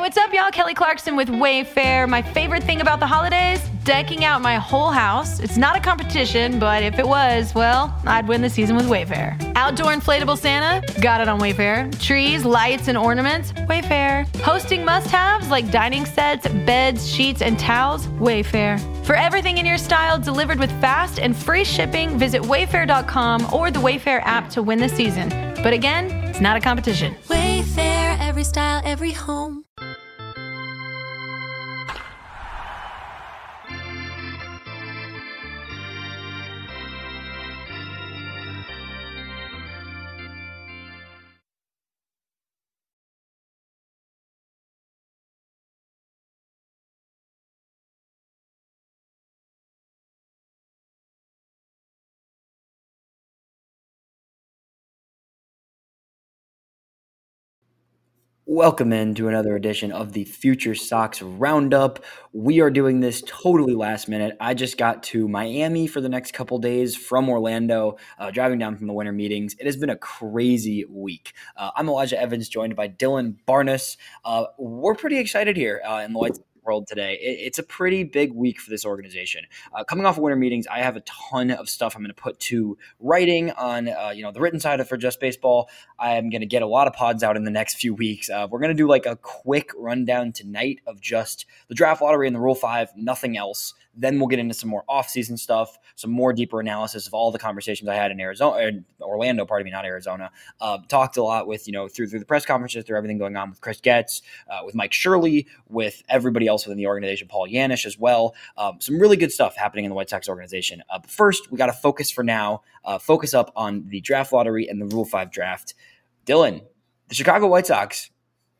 What's up, y'all? Kelly Clarkson with Wayfair. My favorite thing about the holidays? Decking out my whole house. It's not a competition, but if it was, well, I'd win the season with Wayfair. Outdoor inflatable Santa? Got it on Wayfair. Trees, lights, and ornaments? Wayfair. Hosting must-haves like dining sets, beds, sheets, and towels? Wayfair. For everything in your style delivered with fast and free shipping, visit wayfair.com or the Wayfair app to win the season. But again, it's not a competition. Wayfair, every style, every home. Welcome in to another edition of the Future Sox Roundup. We are doing this totally last minute. I just got to Miami for the next couple days from Orlando, driving down from the winter meetings. It has been a crazy week. I'm Elijah Evans, joined by Dylan Barnes. We're pretty excited here in the White Sox world today. It's a pretty big week for this organization. Coming off of winter meetings, I have a ton of stuff I'm going to put to writing on the written side of For Just Baseball. I'm going to get a lot of pods out in the next few weeks. We're going to do like a quick rundown tonight of just the draft lottery and the Rule 5, nothing else. Then we'll get into some more off-season stuff, some more deeper analysis of all the conversations I had in Orlando, not Arizona. Talked a lot with, through the press conferences, through everything going on with Chris Getz, with Mike Shirley, with everybody else within the organization, Paul Yanish as well. Some really good stuff happening in the White Sox organization. But first, we got to focus for now, focus up on the draft lottery and the Rule 5 draft. Dylan, the Chicago White Sox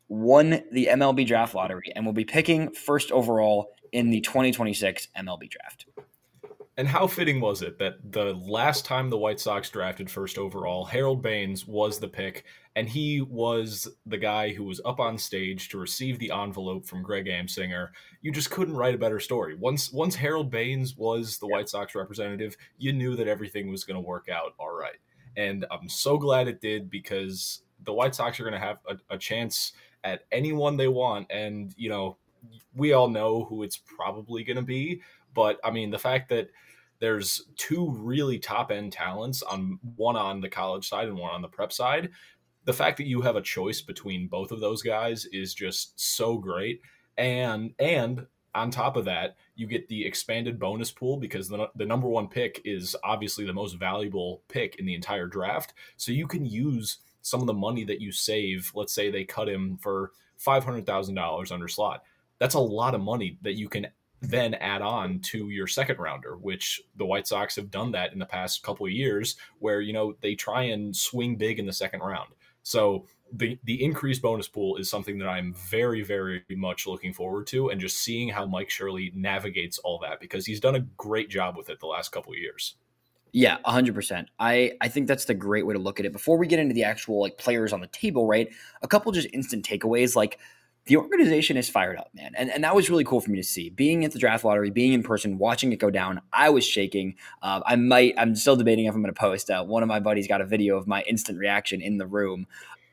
won the MLB draft lottery and will be picking first overall in the 2026 MLB draft. And how fitting was it that the last time the White Sox drafted first overall, Harold Baines was the pick, and he was the guy who was up on stage to receive the envelope from Greg Amsinger. You just couldn't write a better story. Once Harold Baines was the White Sox representative, you knew that everything was going to work out all right. And I'm so glad it did, because the White Sox are going to have a chance at anyone they want. And, we all know who it's probably going to be. But, I mean, the fact that there's two really top-end talents, one on the college side and one on the prep side, the fact that you have a choice between both of those guys is just so great. And on top of that, you get the expanded bonus pool, because the number one pick is obviously the most valuable pick in the entire draft. So you can use some of the money that you save. Let's say they cut him for $500,000 under slot. That's a lot of money that you can then add on to your second rounder, which the White Sox have done that in the past couple of years, where, they try and swing big in the second round. So the increased bonus pool is something that I'm very, very much looking forward to, and just seeing how Mike Shirley navigates all that, because he's done a great job with it the last couple of years. Yeah, 100%. I think that's the great way to look at it. Before we get into the actual players on the table, right? A couple just instant takeaways, the organization is fired up, man. And that was really cool for me to see. Being at the draft lottery, being in person, watching it go down, I was shaking. I'm still debating if I'm going to post. One of my buddies got a video of my instant reaction in the room.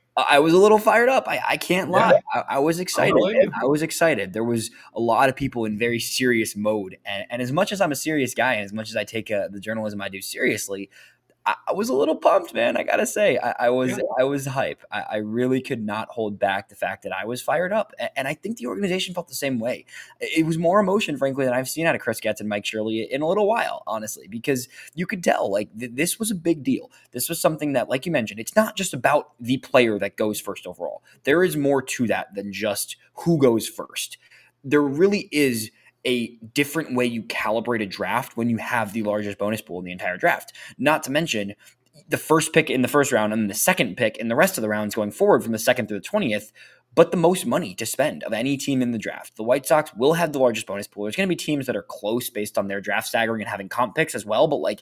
I was a little fired up. I can't lie. Yeah. I was excited. I was excited. There was a lot of people in very serious mode. And as much as I'm a serious guy, and as much as I take the journalism I do seriously, I was a little pumped, man. I gotta say, I was hype. I really could not hold back the fact that I was fired up, and I think the organization felt the same way. It was more emotion, frankly, than I've seen out of Chris Getz and Mike Shirley in a little while, honestly, because you could tell this was a big deal. This was something that, like you mentioned, it's not just about the player that goes first overall. There is more to that than just who goes first. There really is a different way you calibrate a draft when you have the largest bonus pool in the entire draft. Not to mention the first pick in the first round and the second pick in the rest of the rounds going forward from the 2nd through the 20th, but the most money to spend of any team in the draft. The White Sox will have the largest bonus pool. There's going to be teams that are close based on their draft staggering and having comp picks as well, but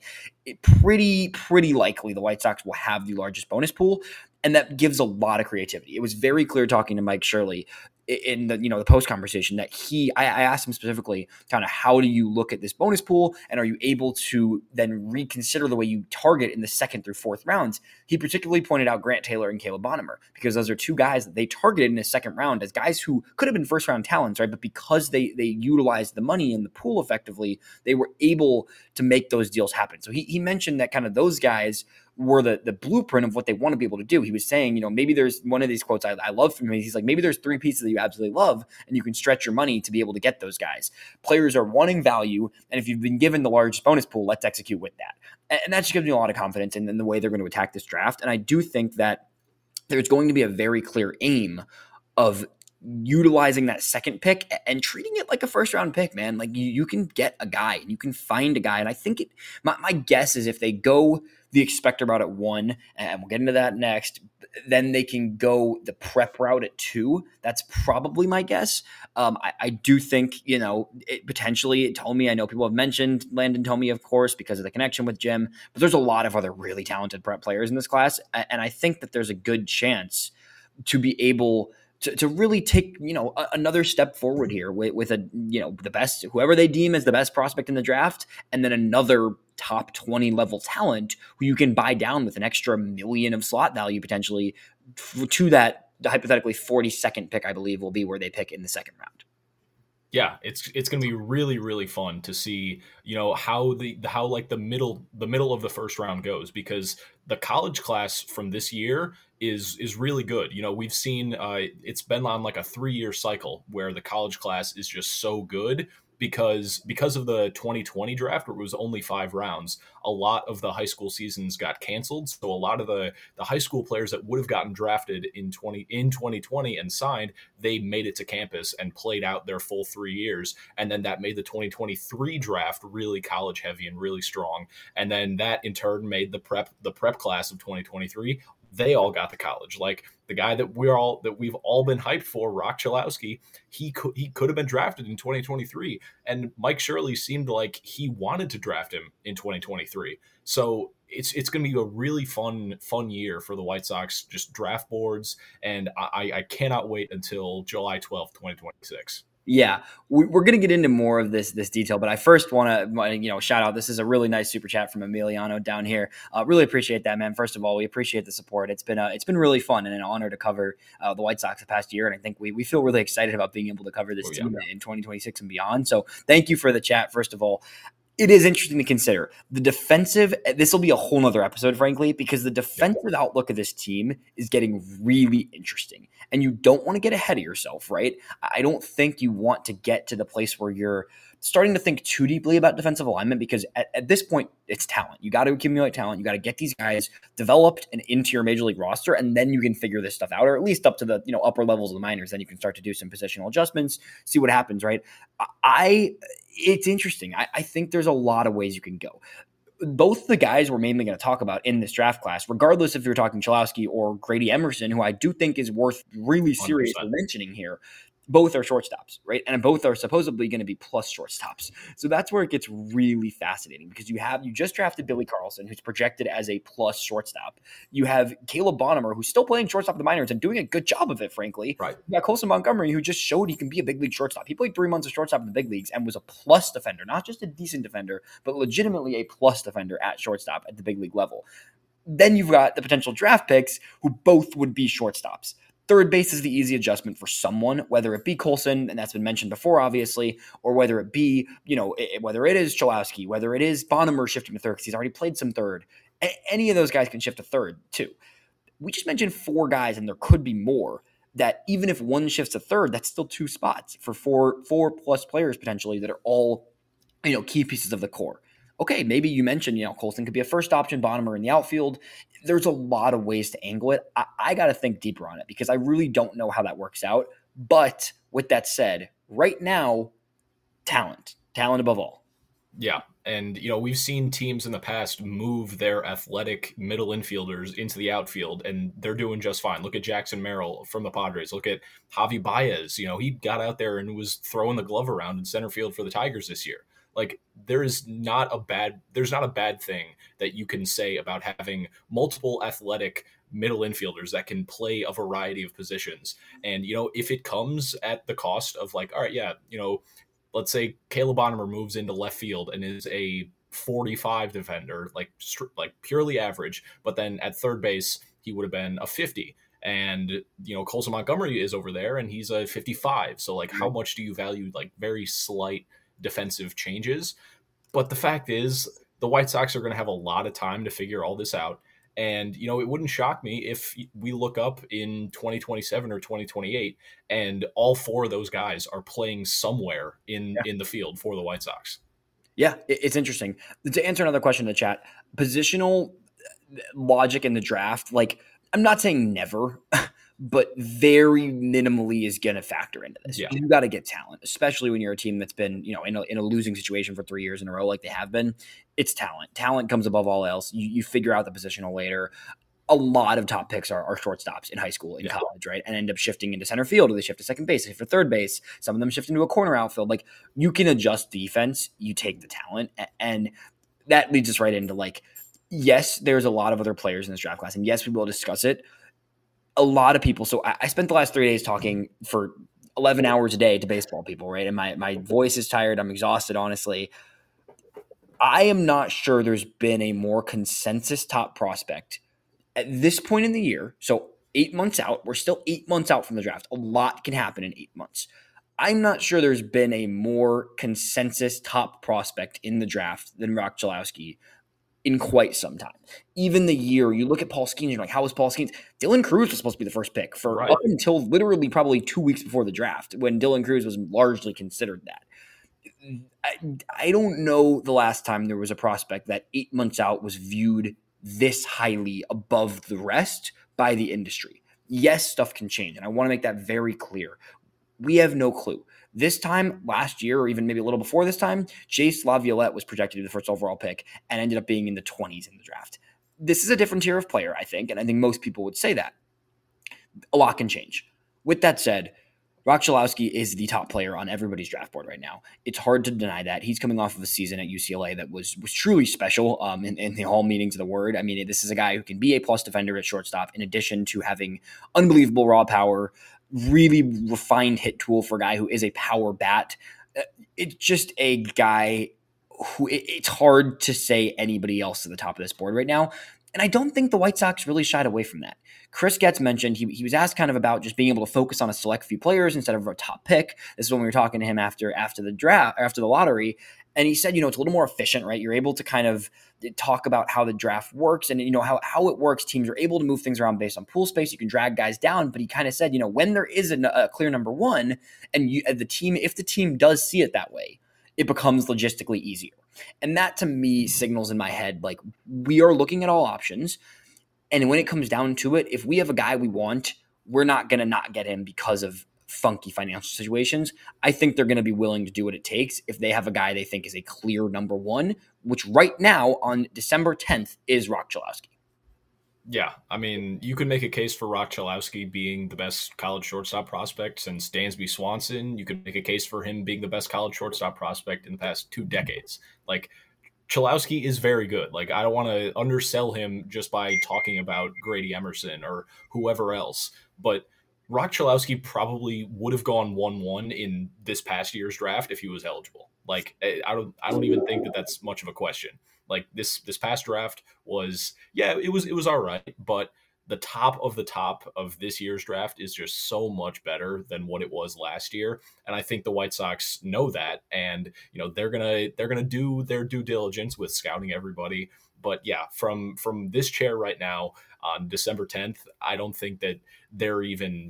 pretty likely the White Sox will have the largest bonus pool, and that gives a lot of creativity. It was very clear talking to Mike Shirley. in the the post conversation that I asked him specifically kind of how do you look at this bonus pool and are you able to then reconsider the way you target in the second through fourth rounds. He particularly pointed out Grant Taylor and Caleb Bonham because those are two guys that they targeted in the second round as guys who could have been first round talents, right? But because they utilized the money in the pool effectively, they were able to make those deals happen. So he mentioned that kind of those guys were the blueprint of what they want to be able to do. He was saying, maybe there's one of these quotes I love from him. He's like, maybe there's three pieces that you absolutely love and you can stretch your money to be able to get those guys. Players are wanting value. And if you've been given the largest bonus pool, let's execute with that. And that just gives me a lot of confidence in the way they're going to attack this draft. And I do think that there's going to be a very clear aim of utilizing that second pick and treating it like a first round pick, man. Like you can get a guy and you can find a guy. And I think my guess is if they go the expector route at 1, and we'll get into that next, then they can go the prep route at 2. That's probably my guess. I do think, potentially Tomey, I know people have mentioned Landon Tomey, of course, because of the connection with Jim, but there's a lot of other really talented prep players in this class. And I think that there's a good chance to be able to really take, another step forward here with the best, whoever they deem as the best prospect in the draft, and then another top 20 level talent who you can buy down with an extra $1 million of slot value potentially to that hypothetically 42nd pick, I believe will be where they pick in the second round. Yeah, it's going to be really, really fun to see, how the middle of the first round goes, because the college class from this year is really good. We've seen it's been on like a 3-year cycle where the college class is just so good because of the 2020 draft where it was only 5 rounds. A lot of the high school seasons got canceled, so a lot of the high school players that would have gotten drafted in 2020 and signed, they made it to campus and played out their full 3 years, and then that made the 2023 draft really college heavy and really strong, and then that in turn made the prep class of 2023. They all got to college. Like the guy that we've all been hyped for, Rock Chalowski, he could have been drafted in 2023, and Mike Shirley seemed like he wanted to draft him in 2023. So it's going to be a really fun year for the White Sox, just draft boards, and I cannot wait until July 12th, 2026. Yeah, we're going to get into more of this detail, but I first want to shout out. This is a really nice super chat from Emiliano down here. Really appreciate that, man. First of all, we appreciate the support. It's been really fun and an honor to cover the White Sox the past year, and I think we feel really excited about being able to cover this team in 2026 and beyond. So thank you for the chat. First of all, it is interesting to consider the defensive. This will be a whole nother episode, frankly, because the defensive outlook of this team is getting really interesting, and you don't want to get ahead of yourself, right? I don't think you want to get to the place where you're starting to think too deeply about defensive alignment, because at this point, it's talent. You got to accumulate talent. You got to get these guys developed and into your major league roster, and then you can figure this stuff out, or at least up to the upper levels of the minors. Then you can start to do some positional adjustments, see what happens, right? It's interesting. I think there's a lot of ways you can go. Both the guys we're mainly going to talk about in this draft class, regardless if you're talking Chalowski or Grady Emerson, who I do think is worth really seriously 100%. Mentioning here, both are shortstops, right? And both are supposedly going to be plus shortstops. So that's where it gets really fascinating, because you just drafted Billy Carlson, who's projected as a plus shortstop. You have Caleb Bonham, who's still playing shortstop in the minors and doing a good job of it, frankly. Right. You got Colson Montgomery, who just showed he can be a big league shortstop. He played 3 months of shortstop in the big leagues and was a plus defender, not just a decent defender, but legitimately a plus defender at shortstop at the big league level. Then you've got the potential draft picks who both would be shortstops. Third base is the easy adjustment for someone, whether it be Colson, and that's been mentioned before, obviously, or whether it be, whether it is Chalowski, whether it is Bonham shifting to third because he's already played some third. Any of those guys can shift to third, too. We just mentioned 4 guys, and there could be more, that even if one shifts to third, that's still 2 spots for four plus players potentially that are all, key pieces of the core. Okay, maybe you mentioned, Colson could be a first option, Bonham in the outfield. There's a lot of ways to angle it. I got to think deeper on it because I really don't know how that works out. But with that said, right now, talent above all. Yeah. And, we've seen teams in the past move their athletic middle infielders into the outfield, and they're doing just fine. Look at Jackson Merrill from the Padres. Look at Javi Baez. He got out there and was throwing the glove around in center field for the Tigers this year. Like, there's not a bad thing that you can say about having multiple athletic middle infielders that can play a variety of positions. And, if it comes at the cost of like, all right, yeah, let's say Caleb Bonner moves into left field and is a 45 defender, like purely average, but then at third base, he would have been a 50. And, Colson Montgomery is over there and he's a 55. So like, how much do you value like very slight defensive changes? But the fact is the White Sox are going to have a lot of time to figure all this out. And, it wouldn't shock me if we look up in 2027 or 2028 and all four of those guys are playing somewhere in the field for the White Sox. Yeah, it's interesting. To answer another question in the chat, positional logic in the draft, like I'm not saying never, but very minimally is going to factor into this. Yeah. You got to get talent, especially when you're a team that's been, in a losing situation for 3 years in a row like they have been. It's talent. Talent comes above all else. You figure out the positional later. A lot of top picks are shortstops in high school, in college, right? And end up shifting into center field, or they shift to second base, they shift to third base. Some of them shift into a corner outfield. Like you can adjust defense, you take the talent, and that leads us right into like, yes, there's a lot of other players in this draft class, and yes, we will discuss it. A lot of people. So I spent the last 3 days talking for 11 hours a day to baseball people, right? And my voice is tired. I'm exhausted, honestly. I am not sure there's been a more consensus top prospect at this point in the year. So 8 months out, we're still 8 months out from the draft. A lot can happen in 8 months. I'm not sure there's been a more consensus top prospect in the draft than Rock Chalowski in quite some time. Even the year, you look at Paul Skeens, you're like, how was Paul Skeens? Dylan Cruz was supposed to be the first pick for up until literally probably 2 weeks before the draft, when Dylan Cruz was largely considered that. I don't know the last time there was a prospect that 8 months out was viewed this highly above the rest by the industry. Yes, stuff can change, and I want to make that very clear. We have no clue. This time last year, or even maybe a little before this time, Jace Laviolette was projected to be the first overall pick and ended up being in the 20s in the draft. This is a different tier of player, I think, and I think most people would say that. A lot can change. With that said, Rock Chalowski is the top player on everybody's draft board right now. It's hard to deny that. He's coming off of a season at UCLA that was truly special in the all meanings of the word. I mean, this is a guy who can be a plus defender at shortstop in addition to having unbelievable raw power, really refined hit tool for a guy who is a power bat. It's just a guy who it's hard to say anybody else at the top of this board right now. And I don't think the White Sox really shied away from that. Chris Getz mentioned he was asked kind of about just being able to focus on a select few players instead of a top pick. This is when we were talking to him after the draft, after the lottery. And he said, it's a little more efficient, right? You're able to kind of talk about how the draft works and, how it works. Teams are able to move things around based on pool space. You can drag guys down. But he kind of said, when there is a clear number one and if the team does see it that way, it becomes logistically easier. And that to me signals in my head, like we are looking at all options. And when it comes down to it, if we have a guy we want, we're not going to not get him because of funky financial situations. I think they're going to be willing to do what it takes if they have a guy they think is a clear number one, which right now on December 10th is Rock Chalowski. Yeah, I mean, you could make a case for Rock Chalowski being the best college shortstop prospect since Dansby Swanson. You could make a case for him being the best college shortstop prospect in the past 2 decades. Like, Chalowski is very good. Like, I don't want to undersell him just by talking about Grady Emerson or whoever else, but Rock Chalowski probably would have gone 1-1 in this past year's draft if he was eligible. Like, I don't even think that that's much of a question. Like this past draft was, it was all right, but the top of this year's draft is just so much better than what it was last year. And I think the White Sox know that, and they're gonna do their due diligence with scouting everybody. But yeah, from this chair right now on December 10th, I don't think that they're even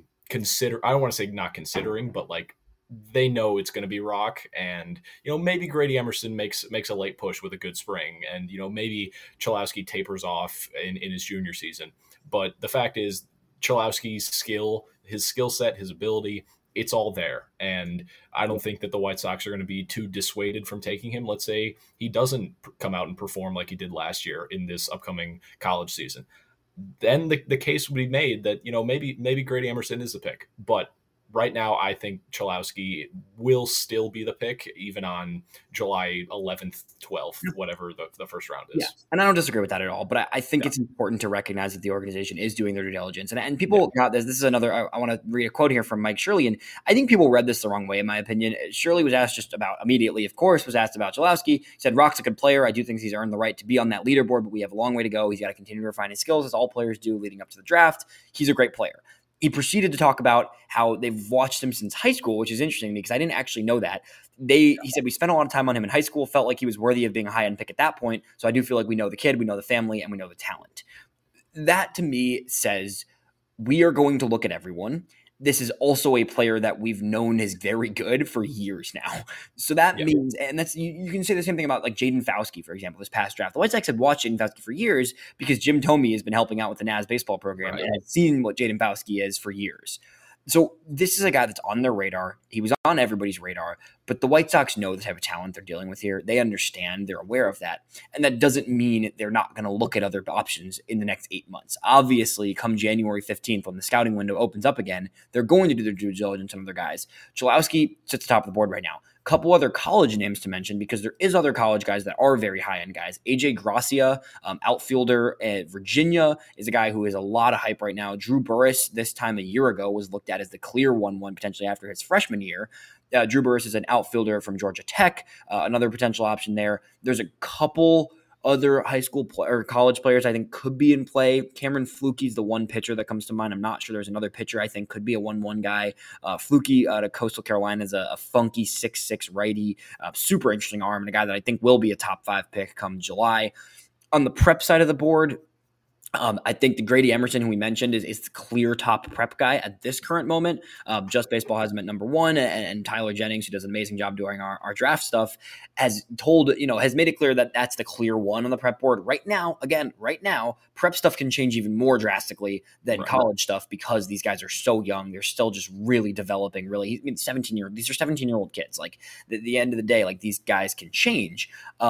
I don't want to say not considering, but like they know it's going to be Rock, and maybe Grady Emerson makes a late push with a good spring, and maybe Chalowski tapers off in his junior season. But the fact is, Chalowski's his skill set, his ability, it's all there, and I don't think that the White Sox are going to be too dissuaded from taking him. Let's say he doesn't come out and perform like he did last year in this upcoming college season. Then the case would be made that maybe Grady Emerson is the pick, but right now, I think Cholowski will still be the pick, even on July 11th, 12th, whatever the first round is. Yeah, and I don't disagree with that at all. But I think Yeah. it's important to recognize that the organization is doing their due diligence. And people got this. This is another, I want to read a quote here from Mike Shirley. And I think people read this the wrong way, in my opinion. Shirley was asked just about immediately, of course, was asked about Cholowski. He said, Rock's a good player. I do think he's earned the right to be on that leaderboard, but we have a long way to go. He's got to continue to refine his skills, as all players do leading up to the draft. He's a great player. He proceeded to talk about how they've watched him since high school, which is interesting to me because I didn't actually know that. He said, we spent a lot of time on him in high school, felt like he was worthy of being a high-end pick at that point. So I do feel like we know the kid, we know the family, and we know the talent. That to me says we are going to look at everyone. This is also a player that we've known is very good for years now. So that means, and that's, you can say the same thing about like Jaden Fauske, for example, this past draft. The White Sox had watched Jaden Fauske for years because Jim Thome has been helping out with the NAS baseball program and has seen what Jaden Fauske is for years. So this is a guy that's on their radar. He was on everybody's radar, but the White Sox know the type of talent they're dealing with here. They understand, they're aware of that. And that doesn't mean they're not going to look at other options in the next 8 months. Obviously, come January 15th, when the scouting window opens up again, they're going to do their due diligence on other guys. Cholowski sits at the top of the board right now. Couple other college names to mention because there is other college guys that are very high-end guys. AJ Gracia, outfielder at Virginia, is a guy who has a lot of hype right now. Drew Burress, this time a year ago, was looked at as the clear 1-1 potentially after his freshman year. Drew Burress is an outfielder from Georgia Tech, another potential option there. There's a couple other high school or college players I think could be in play. Cameron Flukie is the one pitcher that comes to mind. I'm not sure there's another pitcher I think could be a 1-1 guy. Flukie out of Coastal Carolina is a funky 6'6" righty, super interesting arm, and a guy that I think will be a top 5 pick come July. On the prep side of the board, I think the Grady Emerson, who we mentioned, is the clear top prep guy at this current moment. Just Baseball has him at number 1, and Tyler Jennings, who does an amazing job doing our draft stuff, has made it clear that that's the clear one on the prep board. Right now, prep stuff can change even more drastically than college stuff because these guys are so young. They're still just really developing. Really, these are 17-year-old kids. Like at the end of the day, like these guys can change.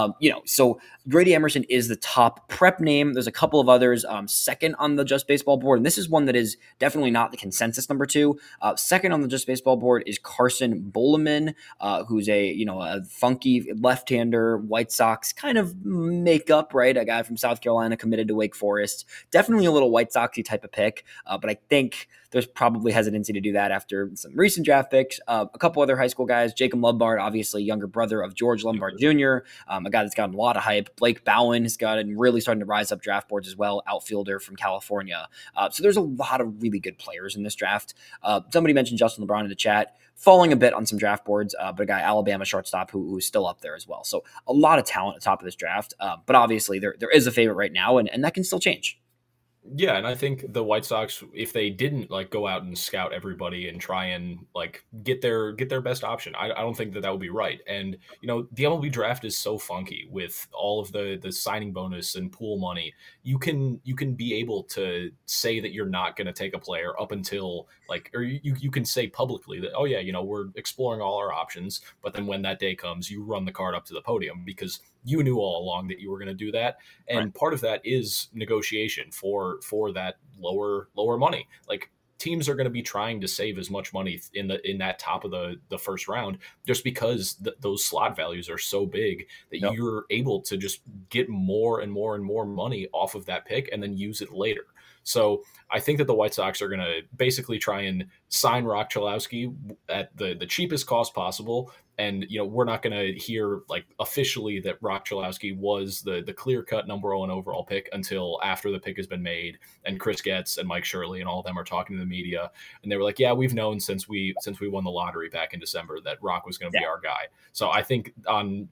So Grady Emerson is the top prep name. There's a couple of others. Second on the Just Baseball board, and this is one that is definitely not the consensus number 2. Second on the Just Baseball board is Carson Boleman, who's a funky left-hander, White Sox kind of makeup, right? A guy from South Carolina committed to Wake Forest. Definitely a little White Soxy type of pick, but I think there's probably hesitancy to do that after some recent draft picks. A couple other high school guys, Jacob Lombard, obviously younger brother of George Lombard Jr., a guy that's gotten a lot of hype. Blake Bowen has gotten really starting to rise up draft boards as well, outfielder from California. So there's a lot of really good players in this draft. Somebody mentioned Justin LeBron in the chat, falling a bit on some draft boards, but a guy, Alabama shortstop, who is still up there as well. So a lot of talent at the top of this draft, but obviously there is a favorite right now, and that can still change. Yeah, and I think the White Sox, if they didn't go out and scout everybody and try and get their best option, I don't think that would be right. And the MLB draft is so funky with all of the signing bonus and pool money. You can be able to say that you're not going to take a player up until or you can say publicly that, oh yeah, we're exploring all our options, but then when that day comes, you run the card up to the podium because you knew all along that you were going to do that. And part of that is negotiation for that lower money. Teams are going to be trying to save as much money in that top of the first round, just because those slot values are so big that you're able to just get more and more and more money off of that pick and then use it later. So I think that the White Sox are going to basically try and sign Rock Cholowski at the cheapest cost possible. And, we're not going to hear officially that Rock Cholowski was the clear-cut number 1 overall pick until after the pick has been made and Chris Getz and Mike Shirley and all of them are talking to the media. And they were like, yeah, we've known since we won the lottery back in December that Rock was going to be our guy. So I think on,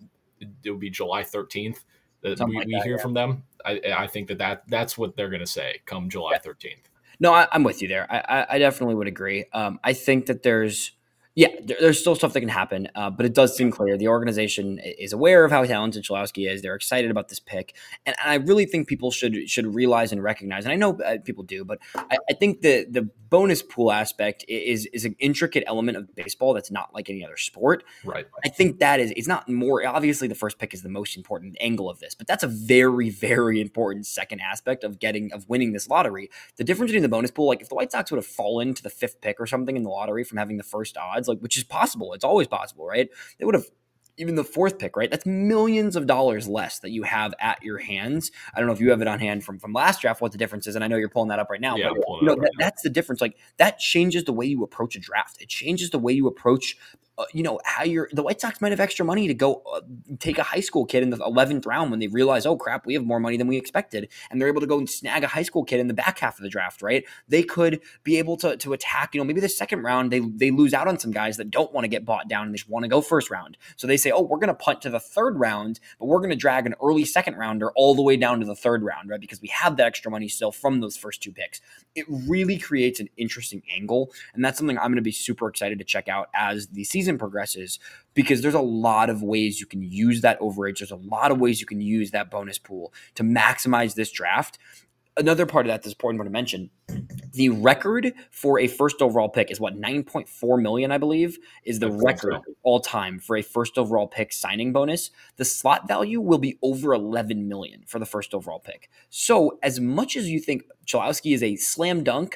it would be July 13th that we hear from them. I think that's what they're going to say come July 13th. No, I'm with you there. I definitely would agree. I think that there's Yeah, there's still stuff that can happen, but it does seem clear the organization is aware of how talented Cholowski is. They're excited about this pick, and I really think people should realize and recognize. And I know people do, but I think the bonus pool aspect is an intricate element of baseball that's not like any other sport. Right. I think it's not more obviously the first pick is the most important angle of this, but that's a very, very important second aspect of winning this lottery. The difference between the bonus pool, like if the White Sox would have fallen to the fifth pick or something in the lottery from having the first odds, like which is possible, it's always possible, right? They would have even the fourth pick, right? That's millions of dollars less that you have at your hands. I don't know if you have it on hand from last draft, what the difference is, and I know you're pulling that up right now. Yeah, but that's the difference. Like that changes the way you approach a draft. It changes the way you approach. How the White Sox might have extra money to go take a high school kid in the 11th round when they realize, oh crap, we have more money than we expected. And they're able to go and snag a high school kid in the back half of the draft, right? They could be able to attack, maybe the second round, they lose out on some guys that don't want to get bought down and they just want to go first round. So they say, oh, we're going to punt to the third round, but we're going to drag an early second rounder all the way down to the third round, right? Because we have that extra money still from those first two picks. It really creates an interesting angle. And that's something I'm going to be super excited to check out as the season progresses, because there's a lot of ways you can use that overage. There's a lot of ways you can use that bonus pool to maximize this draft. Another part of that that's important to mention, the record for a first overall pick is what, 9.4 million, I believe, is the record all time for a first overall pick signing bonus. The slot value will be over 11 million for the first overall pick. So as much as you think Cholowski is a slam dunk,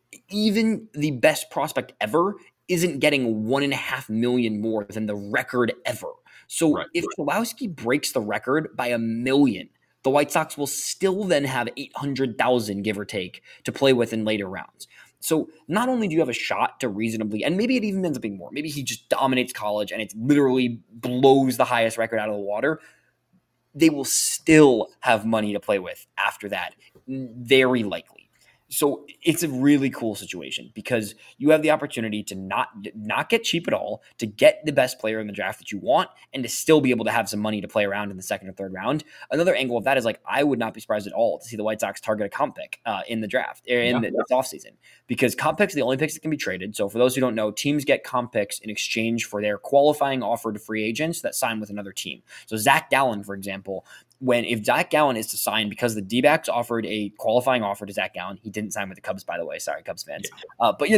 even the best prospect ever isn't getting 1.5 million more than the record ever. So if Cholowski breaks the record by 1 million, the White Sox will still then have 800,000, give or take, to play with in later rounds. So not only do you have a shot to reasonably, and maybe it even ends up being more, maybe he just dominates college and it literally blows the highest record out of the water, they will still have money to play with after that, very likely. So it's a really cool situation because you have the opportunity to not get cheap at all, to get the best player in the draft that you want, and to still be able to have some money to play around in the second or third round. Another angle of that is like, I would not be surprised at all to see the White Sox target a comp pick in the draft, this offseason, because comp picks are the only picks that can be traded. So for those who don't know, teams get comp picks in exchange for their qualifying offer to free agents that sign with another team. So Zach Gallen, for example, if Zach Gallen is to sign, because the D-backs offered a qualifying offer to Zach Gallen, he didn't sign with the Cubs, by the way. Sorry, Cubs fans. Yeah. But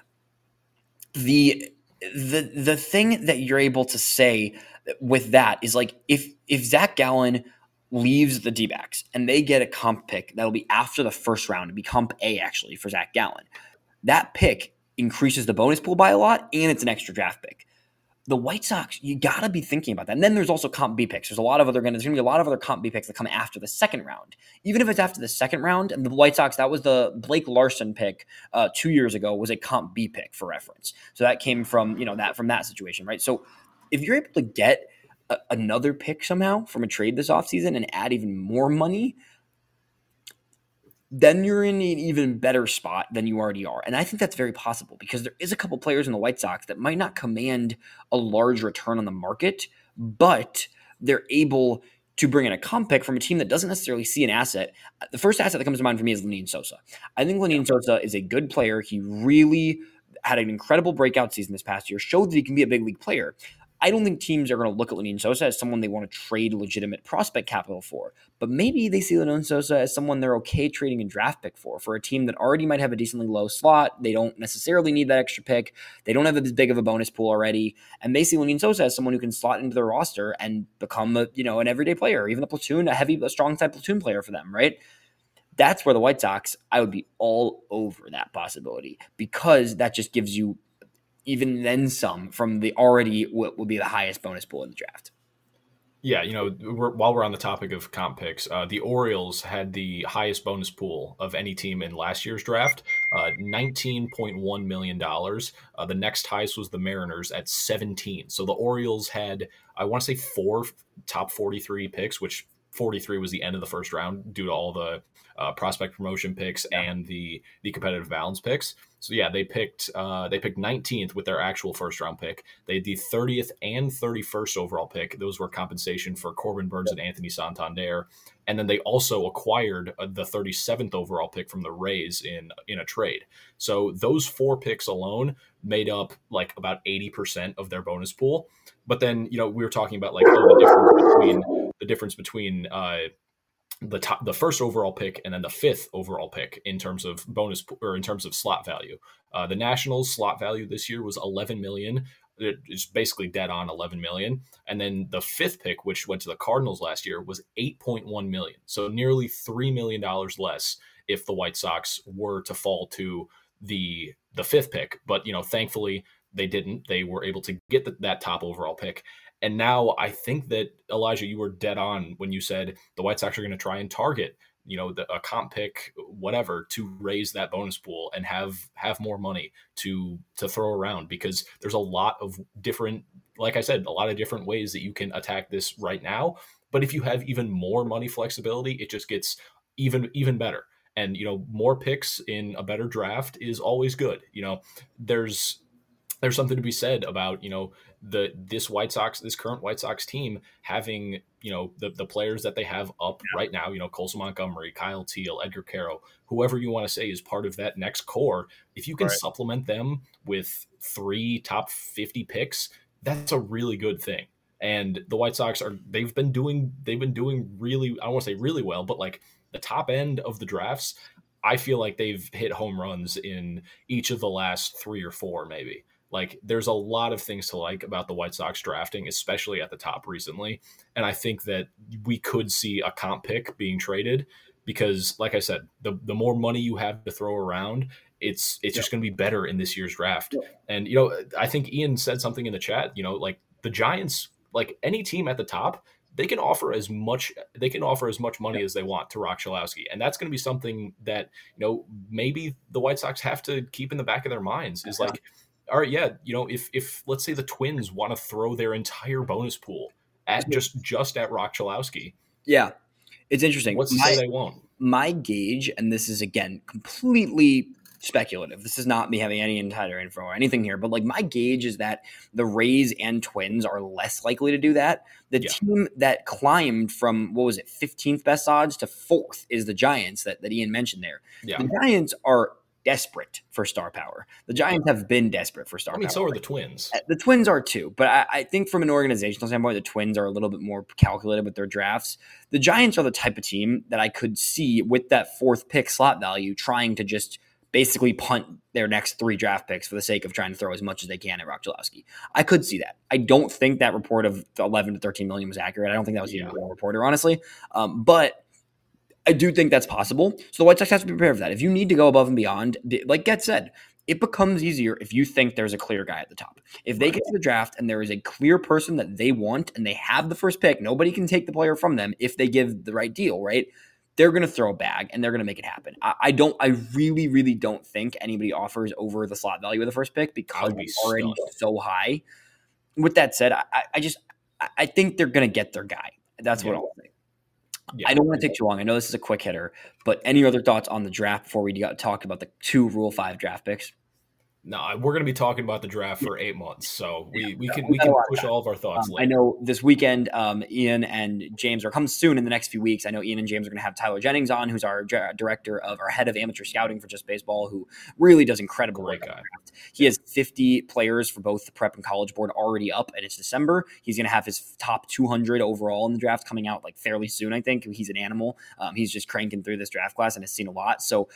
the thing that you're able to say with that is like, if Zach Gallen leaves the D-backs and they get a comp pick that'll be after the first round, it'll be comp A actually for Zach Gallen. That pick increases the bonus pool by a lot, and it's an extra draft pick. The White Sox, you got to be thinking about that. And then there's also comp B picks. There's going to be a lot of other comp B picks that come after the second round. Even if it's after the second round, and the White Sox, that was the Blake Larson pick 2 years ago, was a comp B pick for reference. So that came from that situation, right? So if you're able to get another pick somehow from a trade this offseason and add even more money, then you're in an even better spot than you already are. And I think that's very possible because there is a couple players in the White Sox that might not command a large return on the market, but they're able to bring in a comp pick from a team that doesn't necessarily see an asset. The first asset that comes to mind for me is Lenyn Sosa. I think Lenyn Sosa is a good player. He really had an incredible breakout season this past year, showed that he can be a big league player. I don't think teams are going to look at Lenyn Sosa as someone they want to trade legitimate prospect capital for, but maybe they see Lenyn Sosa as someone they're okay trading a draft pick for a team that already might have a decently low slot. They don't necessarily need that extra pick. They don't have as big of a bonus pool already, and they see Lenyn Sosa as someone who can slot into their roster and become an everyday player, or even a strong type platoon player for them, right? That's where the White Sox, I would be all over that possibility because that just gives you even then some from the already what would be the highest bonus pool in the draft. Yeah, while we're on the topic of comp picks, the Orioles had the highest bonus pool of any team in last year's draft, $19.1 million. The next highest was the Mariners at 17. So the Orioles had, I want to say, 4 top 43 picks, which 43 was the end of the first round due to all the prospect promotion picks and the competitive balance picks. So yeah, they picked 19th with their actual first round pick. They had the 30th and 31st overall pick. Those were compensation for Corbin Burns and Anthony Santander. And then they also acquired the 37th overall pick from the Rays in a trade. So those 4 picks alone made up like about 80% of their bonus pool. But then, we were talking about like the difference between the first overall pick and then the 5th overall pick in terms of bonus or in terms of slot value. The Nationals slot value this year was 11 million. It's basically dead on 11 million. And then the 5th pick, which went to the Cardinals last year, was 8.1 million. So nearly $3 million less if the White Sox were to fall to the 5th pick. But, thankfully they didn't. They were able to get that top overall pick. And now I think that, Elijah, you were dead on when you said the White Sox are going to try and target, a comp pick, whatever, to raise that bonus pool and have more money to throw around, because there's a lot of different, like I said, a lot of different ways that you can attack this right now. But if you have even more money flexibility, it just gets even better. And, more picks in a better draft is always good. There's something to be said about, this current White Sox team having, the players that they have up right now, Colson Montgomery, Kyle Teal, Edgar Caro, whoever you want to say is part of that next core. If you can supplement them with 3 top 50 picks, that's a really good thing. And the White Sox they've been doing really, I don't want to say really well, but like the top end of the drafts, I feel like they've hit home runs in each of the last 3 or 4, maybe. Like, there's a lot of things to like about the White Sox drafting, especially at the top recently. And I think that we could see a comp pick being traded because, like I said, the more money you have to throw around, it's just going to be better in this year's draft. Yeah. And, I think Ian said something in the chat, like the Giants, like any team at the top, they can offer as much money as they want to Rock Chalowski. And that's going to be something that, maybe the White Sox have to keep in the back of their minds is like, all right, yeah, if let's say the Twins want to throw their entire bonus pool at just at Rock Chalowski. Yeah, it's interesting. What's to say they won't? My gauge, and this is, again, completely speculative. This is not me having any insider info or anything here, but like my gauge is that the Rays and Twins are less likely to do that. The team that climbed from, 15th best odds to 4th is the Giants that Ian mentioned there. Yeah. The Giants are desperate for star power. The Giants have been desperate for star power. So are the Twins. The Twins are too, but I think from an organizational standpoint, the Twins are a little bit more calculated with their drafts. The Giants are the type of team that I could see with that 4th pick slot value trying to just basically punt their next 3 draft picks for the sake of trying to throw as much as they can at Rock Chalowski. I could see that. I don't think that report of 11 to 13 million was accurate. I don't think that was even a real reporter, honestly. But I do think that's possible. So the White Sox have to be prepared for that. If you need to go above and beyond, like Get said, it becomes easier if you think there's a clear guy at the top. If they get to the draft and there is a clear person that they want and they have the first pick, nobody can take the player from them if they give the right deal, right? They're going to throw a bag and they're going to make it happen. I I really don't think anybody offers over the slot value of the first pick because it's already so high. With that said, I think they're going to get their guy. That's what I'll say. Yeah. I don't want to take too long. I know this is a quick hitter, but any other thoughts on the draft before we talk about the 2 Rule 5 draft picks? No, we're going to be talking about the draft for 8 months, so we can push all of our thoughts later. I know this weekend, Ian and James are coming soon in the next few weeks. I know Ian and James are going to have Tyler Jennings on, who's our our head of amateur scouting for Just Baseball, who really does incredible work. He has 50 players for both the prep and college board already up, and it's December. He's going to have his top 200 overall in the draft coming out like fairly soon. I think he's an animal. He's just cranking through this draft class and has seen a lot. So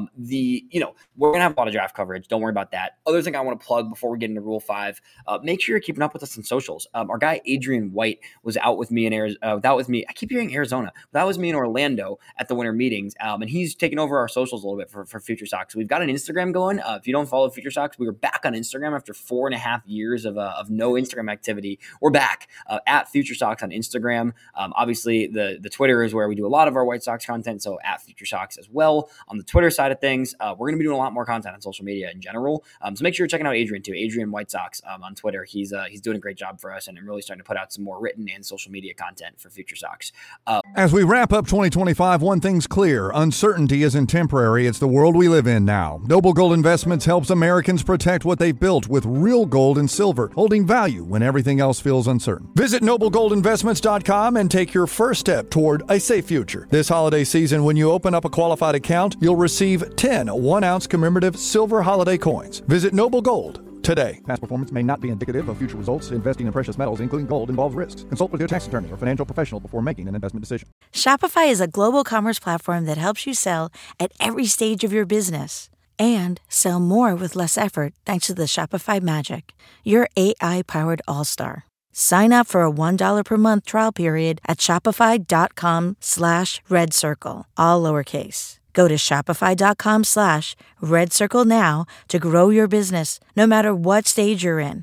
we're going to have a lot of draft coverage. Don't worry about that. Other thing I want to plug before we get into Rule 5, make sure you're keeping up with us on socials. Our guy Adrian White was out with me in Arizona. I keep hearing Arizona. That was me in Orlando at the winter meetings, and he's taking over our socials a little bit for Future Sox. We've got an Instagram going. If you don't follow Future Sox, we were back on Instagram after 4.5 years of no Instagram activity. We're back at Future Sox on Instagram. Obviously, the Twitter is where we do a lot of our White Sox content, so at Future Sox as well. On the Twitter side of things, we're going to be doing a lot more content on social media in general. So make sure you're checking out Adrian too, Adrian White Sox on Twitter. He's doing a great job for us, and I'm really starting to put out some more written and social media content for Future Sox. As we wrap up 2025, one thing's clear. Uncertainty isn't temporary. It's the world we live in now. Noble Gold Investments helps Americans protect what they've built with real gold and silver, holding value when everything else feels uncertain. Visit noblegoldinvestments.com and take your first step toward a safe future. This holiday season, when you open up a qualified account, you'll receive 10 1-ounce commemorative silver holiday coins. Visit Noble Gold today. Past performance may not be indicative of future results. Investing in precious metals, including gold, involves risks. Consult with your tax attorney or financial professional before making an investment decision. Shopify is a global commerce platform that helps you sell at every stage of your business and sell more with less effort thanks to the Shopify Magic, your AI-powered all-star. Sign up for a $1 per month trial period at shopify.com/redcircle, all lowercase. Go to shopify.com/redcircle now to grow your business, no matter what stage you're in.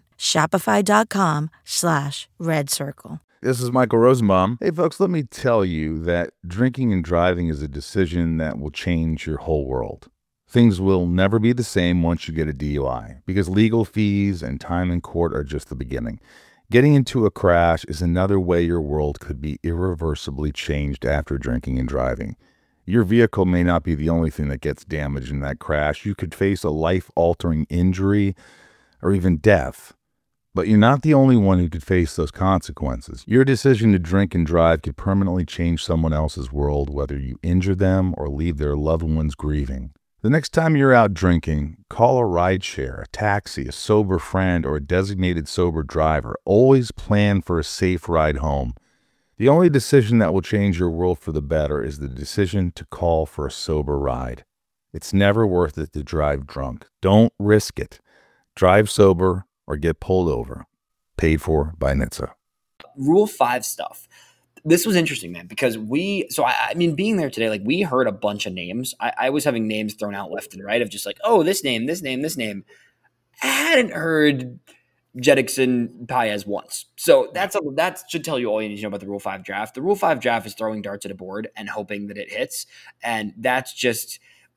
Shopify.com/redcircle. This is Michael Rosenbaum. Hey, folks, let me tell you that drinking and driving is a decision that will change your whole world. Things will never be the same once you get a DUI, because legal fees and time in court are just the beginning. Getting into a crash is another way your world could be irreversibly changed after drinking and driving. Your vehicle may not be the only thing that gets damaged in that crash. You could face a life-altering injury or even death. But you're not the only one who could face those consequences. Your decision to drink and drive could permanently change someone else's world, whether you injure them or leave their loved ones grieving. The next time you're out drinking, call a rideshare, a taxi, a sober friend, or a designated sober driver. Always plan for a safe ride home. The only decision that will change your world for the better is the decision to call for a sober ride. It's never worth it to drive drunk. Don't risk it. Drive sober or get pulled over. Paid for by NHTSA. Rule 5 stuff. This was interesting, man, because being there today, like, we heard a bunch of names. I was having names thrown out left and right of just like, oh, this name, this name, this name. I hadn't heard Jedickson Paez once. So that should tell you all you need to know about the Rule 5 draft. The Rule 5 draft is throwing darts at a board and hoping that it hits. And that's just,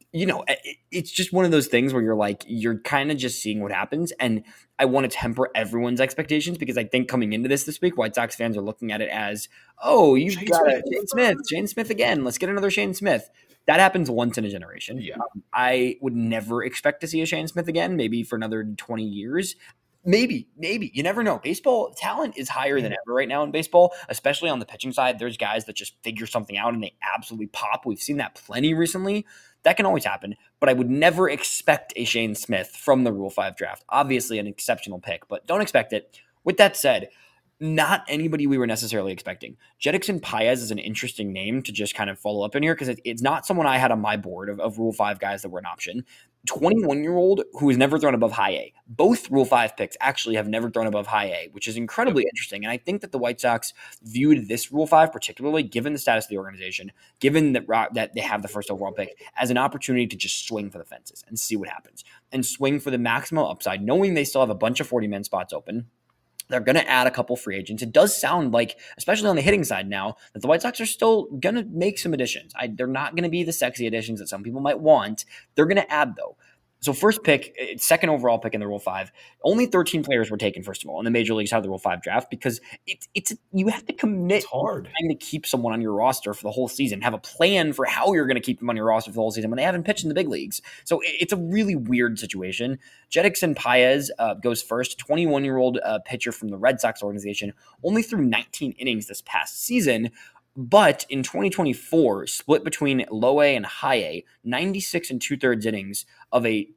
it's just one of those things where you're kind of just seeing what happens. And I want to temper everyone's expectations, because I think coming into this week, White Sox fans are looking at it as, oh, you've got Shane Smith again. Let's get another Shane Smith. That happens once in a generation. Yeah. I would never expect to see a Shane Smith again, maybe for another 20 years. Maybe. You never know. Baseball talent is higher than ever right now in baseball, especially on the pitching side. There's guys that just figure something out and they absolutely pop. We've seen that plenty recently. That can always happen, but I would never expect a Shane Smith from the Rule 5 draft. Obviously an exceptional pick, but don't expect it. With that said, not anybody we were necessarily expecting. Jedickson Paez is an interesting name to just kind of follow up in here, because it's not someone I had on my board of Rule 5 guys that were an option. 21-year-old who has never thrown above high A. Both Rule 5 picks actually have never thrown above high A, which is incredibly interesting. And I think that the White Sox viewed this Rule 5, particularly given the status of the organization, given that they have the first overall pick, as an opportunity to just swing for the fences and see what happens, and swing for the maximum upside, knowing they still have a bunch of 40-man spots open. They're going to add a couple free agents. It does sound like, especially on the hitting side now, that the White Sox are still going to make some additions. They're not going to be the sexy additions that some people might want. They're going to add, though. So first pick, second overall pick in the Rule 5, only 13 players were taken, first of all, in the major leagues out of the Rule 5 draft, because you have to commit time to keep someone on your roster for the whole season, have a plan for how you're going to keep them on your roster for the whole season when they haven't pitched in the big leagues. So it's a really weird situation. Jedickson Paez goes first, 21-year-old pitcher from the Red Sox organization, only threw 19 innings this past season. But in 2024, split between low A and high A, 96 and 2/3 innings of a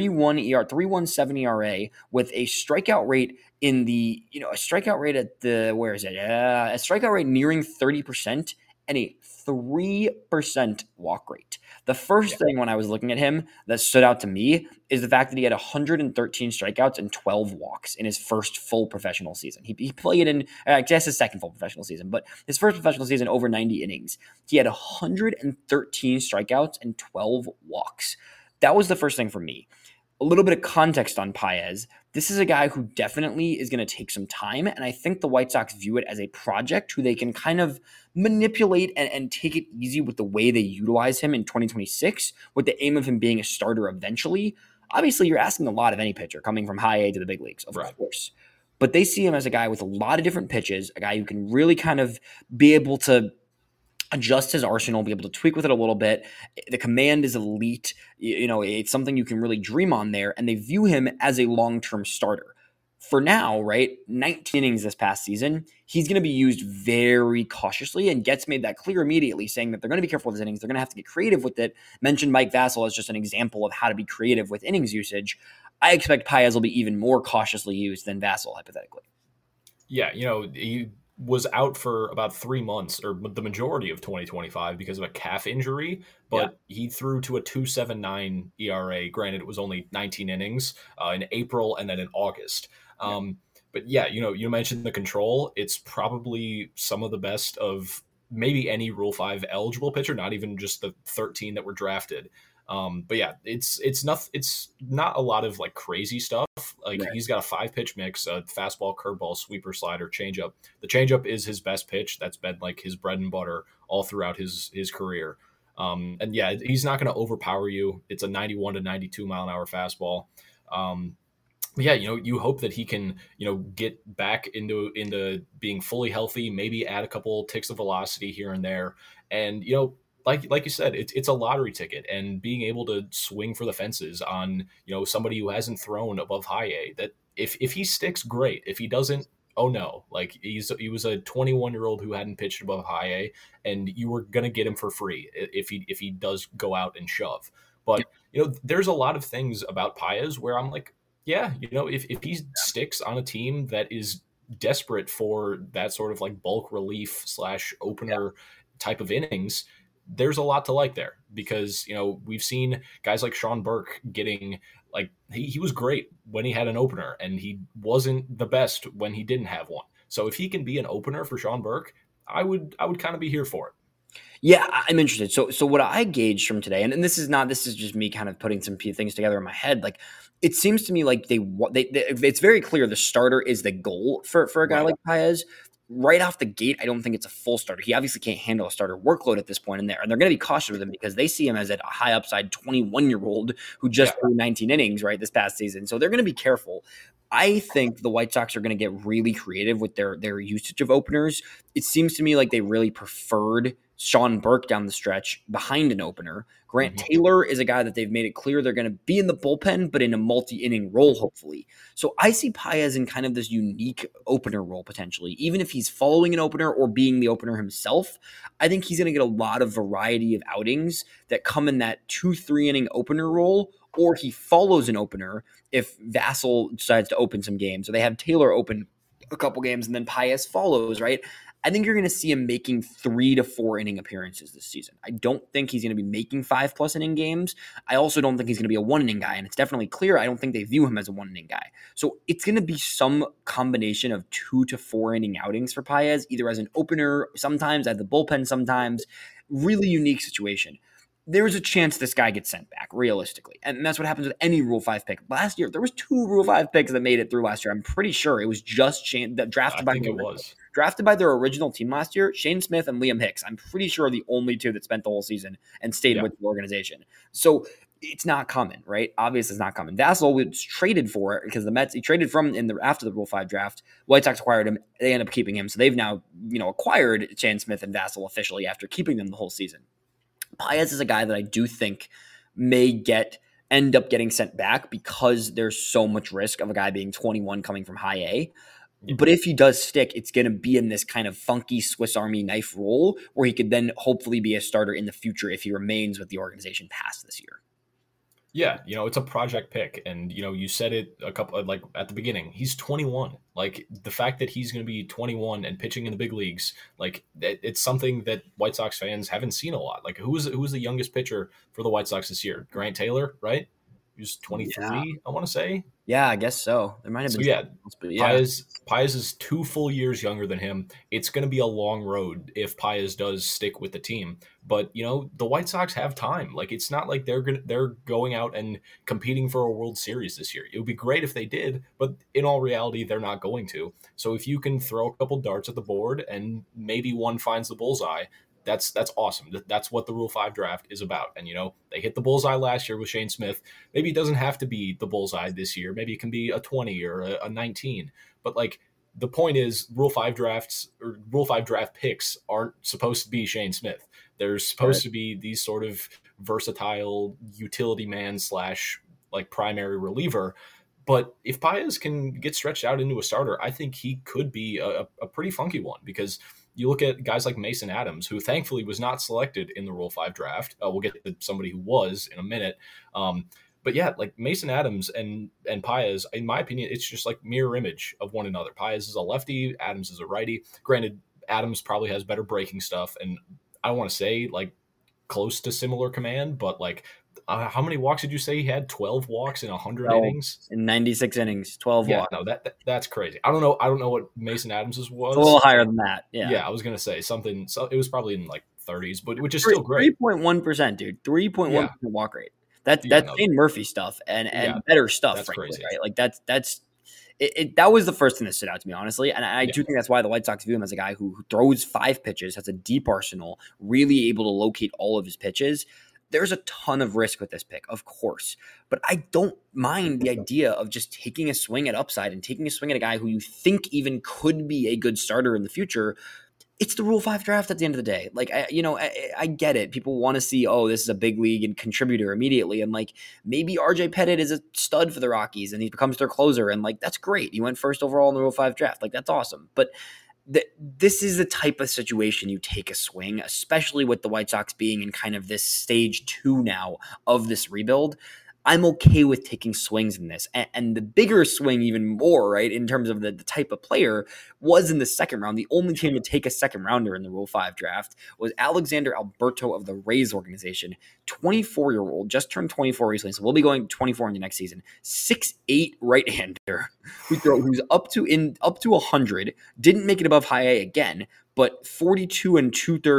3.17 ERA with a strikeout rate in the, a strikeout rate at the, a strikeout rate nearing 30% and a 3% walk rate. The first thing when I was looking at him that stood out to me is the fact that he had 113 strikeouts and 12 walks in his first full professional season. He played in, I guess, his second full professional season, but his first professional season, over 90 innings. He had 113 strikeouts and 12 walks. That was the first thing for me. A little bit of context on Paez. This is a guy who definitely is going to take some time, and I think the White Sox view it as a project who they can kind of manipulate and take it easy with the way they utilize him in 2026, with the aim of him being a starter eventually. Obviously, you're asking a lot of any pitcher coming from high A to the big leagues, of course. But they see him as a guy with a lot of different pitches, a guy who can really kind of be able to adjust his arsenal, be able to tweak with it a little bit. The command is elite. It's something you can really dream on there, and they view him as a long-term starter. For now, right, 19 innings this past season, he's going to be used very cautiously, and Getz made that clear immediately, saying that they're going to be careful with his innings. They're going to have to get creative with it. Mentioned Mike Vasil as just an example of how to be creative with innings usage. I expect Paez will be even more cautiously used than Vasil, hypothetically. Yeah, he was out for about 3 months, or the majority of 2025, because of a calf injury, but he threw to a 2.79 ERA. Granted, it was only 19 innings in April and then in August. But yeah, you mentioned the control. It's probably some of the best of maybe any Rule 5 eligible pitcher, not even just the 13 that were drafted. But yeah, it's not a lot of like crazy stuff. He's got a 5-pitch mix, a fastball, curveball, sweeper, slider, changeup. The changeup is his best pitch. That's been like his bread and butter all throughout his career. And yeah, he's not going to overpower you. It's a 91 to 92 mile an hour fastball. But yeah, you hope that he can, get back into being fully healthy, maybe add a couple ticks of velocity here and there. And, like you said, it's a lottery ticket, and being able to swing for the fences on, somebody who hasn't thrown above high A, that if he sticks, great. If he doesn't, oh no, like he was a 21-year-old who hadn't pitched above high A, and you were going to get him for free if he does go out and shove. But, there's a lot of things about Paez where I'm like, yeah, if he sticks on a team that is desperate for that sort of like bulk relief / opener type of innings, there's a lot to like there, because, we've seen guys like Sean Burke getting like, he was great when he had an opener, and he wasn't the best when he didn't have one. So if he can be an opener for Sean Burke, I would kind of be here for it. Yeah, I'm interested. So what I gauged from today, and this is just me kind of putting some things together in my head. Like, it seems to me like they it's very clear the starter is the goal for a guy like Paez. Right off the gate, I don't think it's a full starter. He obviously can't handle a starter workload at this point in there, and they're going to be cautious with him because they see him as a high upside 21-year-old who just threw 19 innings right this past season. So they're going to be careful. I think the White Sox are going to get really creative with their usage of openers. It seems to me like they really preferred Sean Burke down the stretch behind an opener. Grant Taylor is a guy that they've made it clear they're going to be in the bullpen, but in a multi-inning role, hopefully. So I see Paez in kind of this unique opener role potentially. Even if he's following an opener or being the opener himself, I think he's going to get a lot of variety of outings that come in that 2-3 inning opener role, or he follows an opener if Vasil decides to open some games, or they have Taylor open a couple games and then Paez follows, right? I think you're going to see him making 3 to 4 inning appearances this season. I don't think he's going to be making 5+ inning games. I also don't think he's going to be a 1-inning guy, and it's definitely clear I don't think they view him as a 1-inning guy. So it's going to be some combination of 2 to 4 inning outings for Paez, either as an opener, sometimes at the bullpen, sometimes. Really unique situation. There's a chance this guy gets sent back, realistically. And that's what happens with any Rule 5 pick. Last year, there was 2 Rule 5 picks that made it through last year. I'm pretty sure it was just Shane that drafted by their original team last year. Shane Smith and Liam Hicks, I'm pretty sure, are the only 2 that spent the whole season and stayed with the organization. So it's not common, right? Obviously, it's not common. Vasil was traded for it because the Mets, he traded from after the Rule 5 draft. White Sox acquired him. They end up keeping him. So they've now, acquired Shane Smith and Vasil officially after keeping them the whole season. Paez is a guy that I do think may end up getting sent back because there's so much risk of a guy being 21 coming from high A. But if he does stick, it's going to be in this kind of funky Swiss Army knife role where he could then hopefully be a starter in the future if he remains with the organization past this year. Yeah, it's a project pick, and you said it a couple like at the beginning. He's 21. Like, the fact that he's going to be 21 and pitching in the big leagues, like, it's something that White Sox fans haven't seen a lot. Like, who was the youngest pitcher for the White Sox this year? Grant Taylor, right? He was 23, I want to say. Yeah, I guess so. There might have been. Paez is 2 full years younger than him. It's going to be a long road if Paez does stick with the team. But the White Sox have time. Like, it's not like they're going out and competing for a World Series this year. It would be great if they did, but in all reality, they're not going to. So if you can throw a couple darts at the board and maybe one finds the bullseye, that's awesome. That's what the Rule 5 draft is about. And, they hit the bullseye last year with Shane Smith. Maybe it doesn't have to be the bullseye this year. Maybe it can be a 20 or a 19. But, like, the point is Rule 5 drafts or Rule 5 draft picks aren't supposed to be Shane Smith. They're supposed to be these sort of versatile utility man / like primary reliever. But if Paez can get stretched out into a starter, I think he could be a pretty funky one, because you look at guys like Mason Adams, who thankfully was not selected in the Rule 5 draft. We'll get to somebody who was in a minute. But yeah, like Mason Adams and Paez, in my opinion, it's just like mirror image of one another. Paez is a lefty, Adams is a righty. Granted, Adams probably has better breaking stuff, and I don't want to say like close to similar command, but like how many walks did you say he had? 12 walks in 100 innings? In 96 innings, 12 walks. No, that's crazy. I don't know what Mason Adams's was. It's a little higher than that. Yeah, I was going to say something. So it was probably in like 30s, but which is still great. 3.1%, dude. 3.1% walk rate. That's Shane Murphy stuff and better stuff. That's frankly, crazy, right? Like that's that was the first thing that stood out to me, honestly. And I do think that's why the White Sox view him as a guy who throws 5 pitches, has a deep arsenal, really able to locate all of his pitches. There's a ton of risk with this pick, of course, but I don't mind the idea of just taking a swing at upside and taking a swing at a guy who you think even could be a good starter in the future. It's the Rule 5 draft at the end of the day. Like, I get it. People want to see, this is a big league and contributor immediately. And like, maybe RJ Pettit is a stud for the Rockies and he becomes their closer. And like, that's great. He went first overall in the Rule 5 draft. Like, that's awesome. But this is the type of situation you take a swing, especially with the White Sox being in kind of this stage 2 now of this rebuild. I'm okay with taking swings in this. And the bigger swing even more, right, in terms of the type of player, was in the second round. The only team to take a second rounder in the Rule 5 draft was Alexander Alberto of the Rays organization, 24-year-old, just turned 24 recently, so we'll be going 24 in the next season. 6'8" right-hander who's up to 100, didn't make it above high A again, but 48 and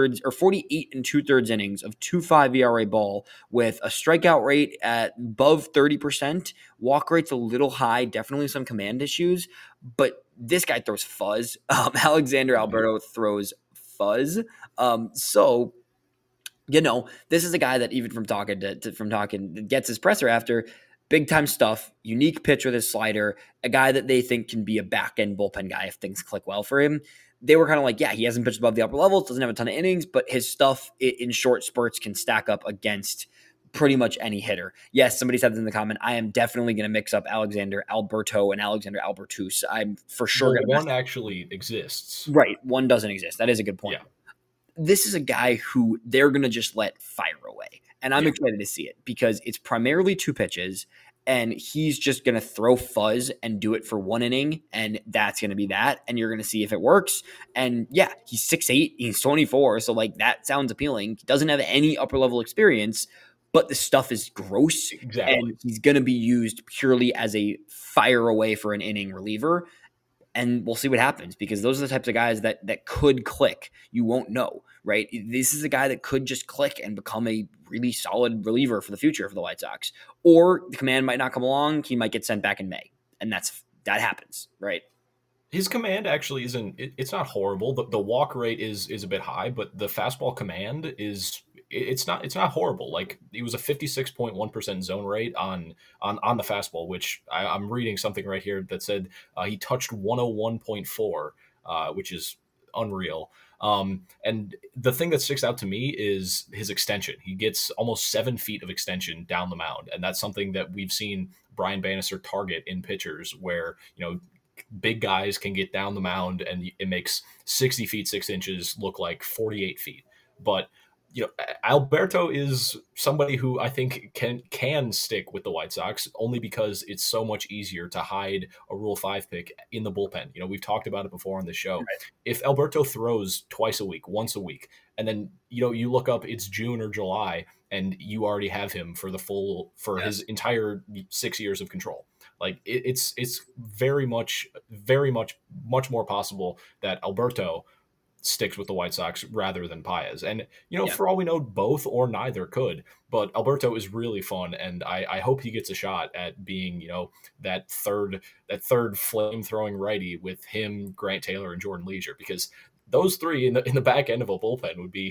2/3 innings of 2.5 ERA ball with a strikeout rate at above 30%. Walk rate's a little high, definitely some command issues, but this guy throws fuzz. Alexander Alberto throws fuzz. So, this is a guy that even from talking gets his presser after. Big time stuff, unique pitch with his slider, a guy that they think can be a back end bullpen guy if things click well for him. They were kind of like, he hasn't pitched above the upper levels, doesn't have a ton of innings, but his stuff in short spurts can stack up against pretty much any hitter. Yes, somebody said this in the comment. I am definitely going to mix up Alexander Alberto and Alexander Albertus. I'm for sure going to. One actually exists. Right. One doesn't exist. That is a good point. Yeah. This is a guy who they're going to just let fire away. And I'm excited to see it because it's primarily 2 pitches. And he's just going to throw fuzz and do it for 1 inning, and that's going to be that. And you're going to see if it works. And he's 6'8", he's 24, so like that sounds appealing. He doesn't have any upper level experience, but the stuff is gross. Exactly. And he's going to be used purely as a fire away for an inning reliever. And we'll see what happens because those are the types of guys that could click. You won't know, right? This is a guy that could just click and become a really solid reliever for the future for the White Sox. Or the command might not come along. He might get sent back in May. And that happens, right? His command actually isn't – it's not horrible. The walk rate is a bit high, but the fastball command is – it's not horrible. Like he was a 56.1% zone rate on the fastball, which I'm reading something right here that said he touched 101.4, which is unreal. And the thing that sticks out to me is his extension. He gets almost 7 feet of extension down the mound, and that's something that we've seen Brian Bannister target in pitchers, where big guys can get down the mound and it makes 60 feet 6 inches look like 48 feet. But Alberto is somebody who I think can stick with the White Sox only because it's so much easier to hide a Rule 5 pick in the bullpen. We've talked about it before on the show. Right. If Alberto throws twice a week, once a week, and then you look up it's June or July and you already have him for his entire 6 years of control. Like it's very much more possible that Alberto sticks with the White Sox rather than Paez. And, for all we know, both or neither could. But Alberto is really fun, and I hope he gets a shot at being, that third flame-throwing righty with him, Grant Taylor, and Jordan Leisure, because those three in the back end of a bullpen would be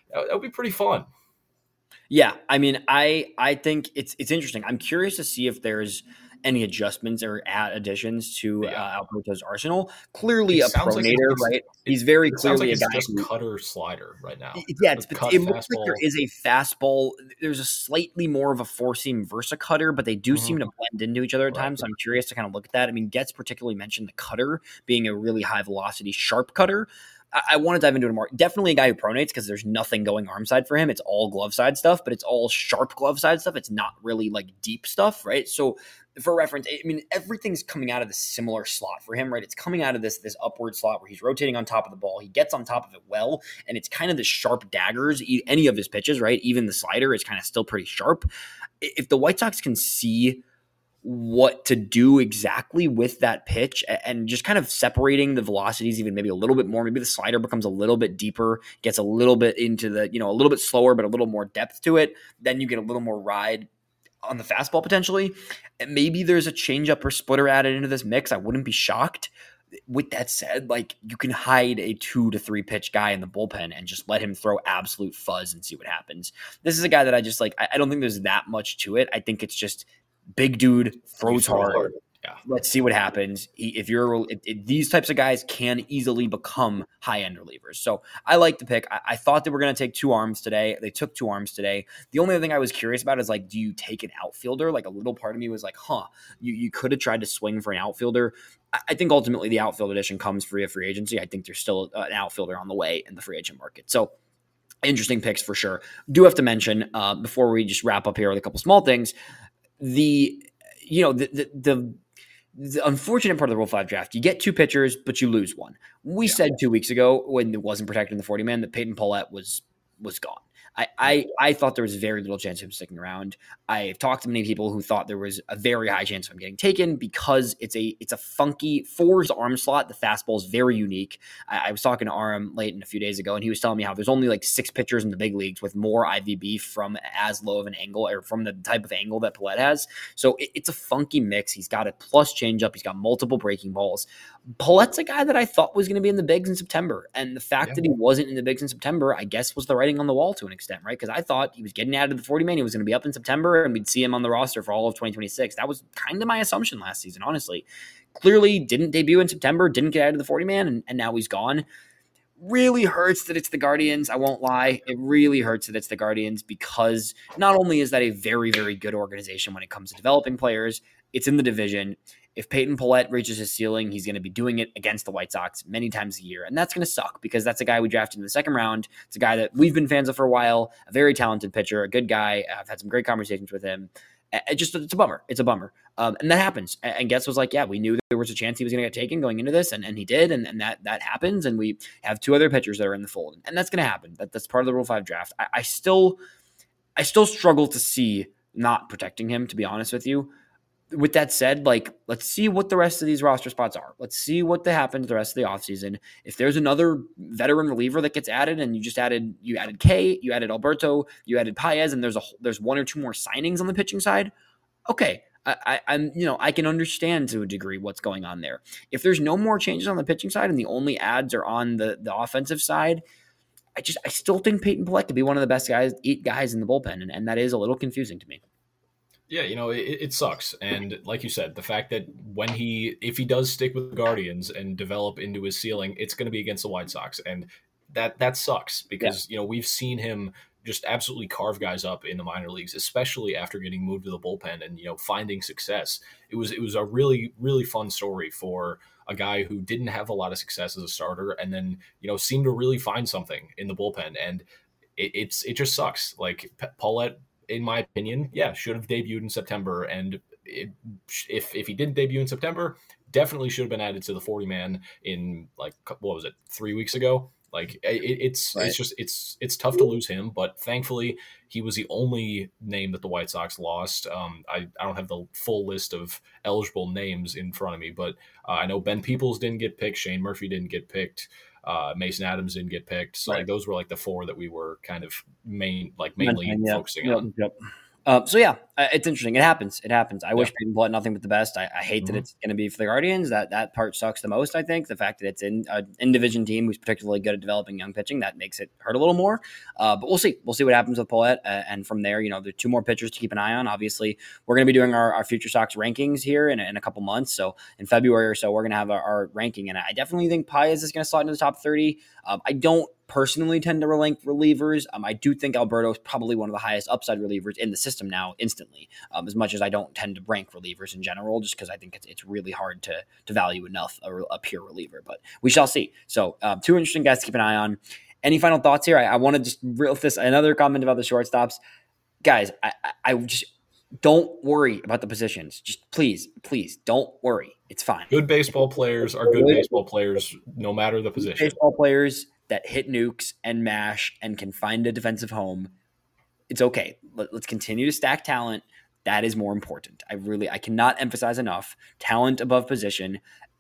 that would be pretty fun. Yeah, I mean, I think it's interesting. I'm curious to see if there's any adjustments or additions to Alberto's arsenal. Clearly a pronator, right? He's very clearly a guy just cutter slider right now. Yeah, it looks like there is a fastball. There's a slightly more of a four-seam versa cutter, but they do seem to blend into each other at times. So I'm curious to kind of look at that. I mean, Getz particularly mentioned the cutter being a really high velocity, sharp cutter. I want to dive into it more. Definitely a guy who pronates because there's nothing going arm side for him. It's all glove side stuff, but it's all sharp glove side stuff. It's not really like deep stuff, right? So for reference, I mean, everything's coming out of this similar slot for him, right? It's coming out of this upward slot where he's rotating on top of the ball. He gets on top of it well, and it's kind of the sharp daggers. Any of his pitches, right? Even the slider is kind of still pretty sharp. If the White Sox can see what to do exactly with that pitch and just kind of separating the velocities even maybe a little bit more. Maybe the slider becomes a little bit deeper, gets a little bit into the, a little bit slower, but a little more depth to it. Then you get a little more ride on the fastball potentially. And maybe there's a changeup or splitter added into this mix. I wouldn't be shocked. With that said, like, you can hide a 2 to 3 pitch guy in the bullpen and just let him throw absolute fuzz and see what happens. This is a guy that I just like. I don't think there's that much to it. I think it's just big dude, throws hard. Yeah. Let's see what happens. If these types of guys can easily become high-end relievers. So I like the pick. I thought they were going to take 2 arms today. They took 2 arms today. The only other thing I was curious about is, like, do you take an outfielder? Like, a little part of me was like, you could have tried to swing for an outfielder. I think ultimately the outfield addition comes free agency. I think there's still an outfielder on the way in the free agent market. So interesting picks for sure. Do have to mention before we just wrap up here with a couple small things, the unfortunate part of the Rule 5 draft, you get 2 pitchers, but you lose one. We said 2 weeks ago when it wasn't protected in the 40-man that Peyton Paulette was gone. I thought there was very little chance of him sticking around. I've talked to many people who thought there was a very high chance of him getting taken because it's a funky 4's arm slot. The fastball is very unique. I was talking to Aram late in a few days ago, and he was telling me how there's only like 6 pitchers in the big leagues with more IVB from as low of an angle or from the type of angle that Paulette has. So it's a funky mix. He's got a plus changeup. He's got multiple breaking balls. Paulette's a guy that I thought was going to be in the bigs in September. And the fact that he wasn't in the bigs in September, I guess, was the writing on the wall to an extent, right? Because I thought he was getting out of the 40-man. He was going to be up in September, and we'd see him on the roster for all of 2026. That was kind of my assumption last season, honestly. Clearly didn't debut in September, didn't get out of the 40-man, and now he's gone. Really hurts that it's the Guardians. I won't lie. It really hurts that it's the Guardians because not only is that a very, very good organization when it comes to developing players, it's in the division. If Peyton Paulette reaches his ceiling, he's going to be doing it against the White Sox many times a year. And that's going to suck because that's a guy we drafted in the second round. It's a guy that we've been fans of for a while, a very talented pitcher, a good guy. I've had some great conversations with him. It's a bummer. It's a bummer. And that happens. And Getz was like, yeah, we knew there was a chance he was going to get taken going into this. And he did. And that happens. And we have 2 other pitchers that are in the fold. And that's going to happen. That's part of the Rule 5 draft. I still struggle to see not protecting him, to be honest with you. With that said, like, let's see what the rest of these roster spots are. Let's see what happens the rest of the offseason. If there's another veteran reliever that gets added and you added Kay, you added Alberto, you added Paez, and there's 1 or 2 more signings on the pitching side, okay. I can understand to a degree what's going on there. If there's no more changes on the pitching side and the only adds are on the offensive side, I still think Peyton Paulette could be one of the best guys in the bullpen, and that is a little confusing to me. Yeah, it sucks. And like you said, the fact that if he does stick with the Guardians and develop into his ceiling, it's going to be against the White Sox. And that sucks because, we've seen him just absolutely carve guys up in the minor leagues, especially after getting moved to the bullpen and, finding success. It was a really, really fun story for a guy who didn't have a lot of success as a starter and then, seemed to really find something in the bullpen. And it just sucks. Like Paulette, in my opinion, should have debuted in September. And if he didn't debut in September, definitely should have been added to the 40-man in 3 weeks ago. Like it's tough to lose him, but thankfully he was the only name that the White Sox lost. I don't have the full list of eligible names in front of me, but I know Ben Peoples didn't get picked. Shane Murphy didn't get picked. Mason Adams didn't get picked. So those were the 4 that we were kind of mainly focusing on. Yep. So yeah, it's interesting. It happens. I wish Peyton Plott nothing but the best. I hate that it's going to be for the Guardians. That part sucks the most. I think the fact that it's in an division team who's particularly good at developing young pitching, that makes it hurt a little more. But we'll see. We'll see what happens with Plott, and from there, there are 2 more pitchers to keep an eye on. Obviously, we're going to be doing our Future Sox rankings here in a couple months. So in February or so, we're going to have our ranking, and I definitely think Paez is going to slide into the top 30. I don't personally tend to rank relievers. I do think Alberto is probably one of the highest upside relievers in the system now instantly, as much as I don't tend to rank relievers in general, just because I think it's really hard to value enough a pure reliever, but we shall see. So 2 interesting guys to keep an eye on. Any final thoughts here? I want to just reel this another comment about the shortstops. Guys, I just don't worry about the positions. Just please don't worry. It's fine. Good baseball players are good baseball players no matter the position. Baseball players that hit nukes and mash and can find a defensive home, it's okay. Let's continue to stack talent. That is more important. I cannot emphasize enough. Talent above position.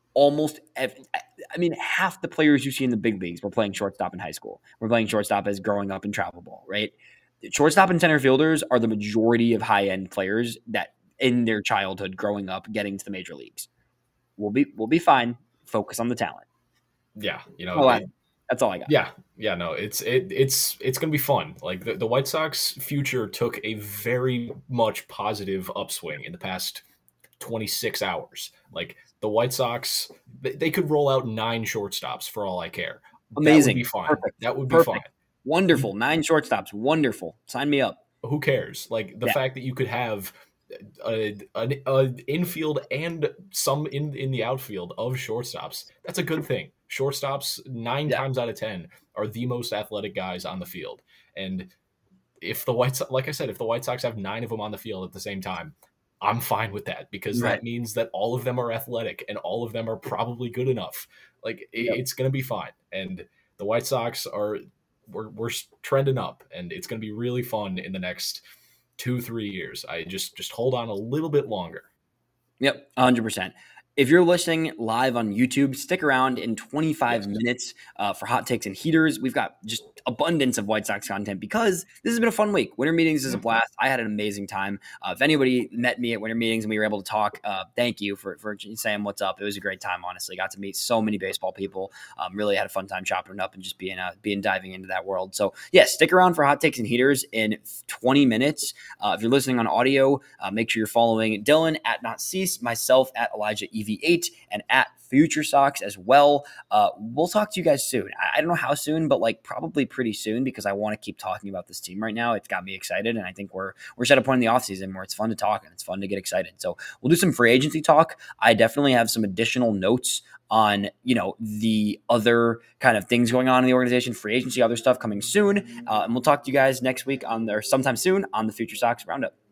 Half the players you see in the big leagues were playing shortstop in high school. We're playing shortstop as growing up in travel ball, right? Shortstop and center fielders are the majority of high-end players that in their childhood growing up getting to the major leagues. We'll be fine. Focus on the talent. Yeah, that's all I got. Yeah, no, it's gonna be fun. Like the White Sox future took a very much positive upswing in the past 26 hours. Like the White Sox, they could roll out 9 shortstops for all I care. Amazing. That would be fine. Perfect. That would be fine. Wonderful. 9 shortstops. Wonderful. Sign me up. Who cares? Like the fact that you could have an infield and some in the outfield of shortstops, that's a good thing. Shortstops 9 times out of 10 are the most athletic guys on the field. And if the White Sox have 9 of them on the field at the same time, I'm fine with that, because that means that all of them are athletic and all of them are probably good enough. Like it's going to be fine. And the White Sox we're trending up, and it's going to be really fun in the next 2-3 years. I just hold on a little bit longer. Yep, 100%. If you're listening live on YouTube, stick around in 25 minutes for Hot Takes and Heaters. We've got just abundance of White Sox content because this has been a fun week. Winter Meetings is a blast. I had an amazing time. If anybody met me at Winter Meetings and we were able to talk, thank you for saying what's up. It was a great time, honestly. Got to meet so many baseball people. Really had a fun time chopping it up and just being diving into that world. So, yeah, stick around for Hot Takes and Heaters in 20 minutes. If you're listening on audio, make sure you're following Dylan at Not Cease, myself at Elijah EV8, and at Future Sox as well. We'll talk to you guys soon. I don't know how soon, but probably pretty soon, because I want to keep talking about this team right now. It's got me excited, and I think we're at a point in the offseason where it's fun to talk and it's fun to get excited. So we'll do some free agency talk. I definitely have some additional notes on, the other kind of things going on in the organization, free agency, other stuff coming soon. And we'll talk to you guys next week sometime soon on the Future Sox Roundup.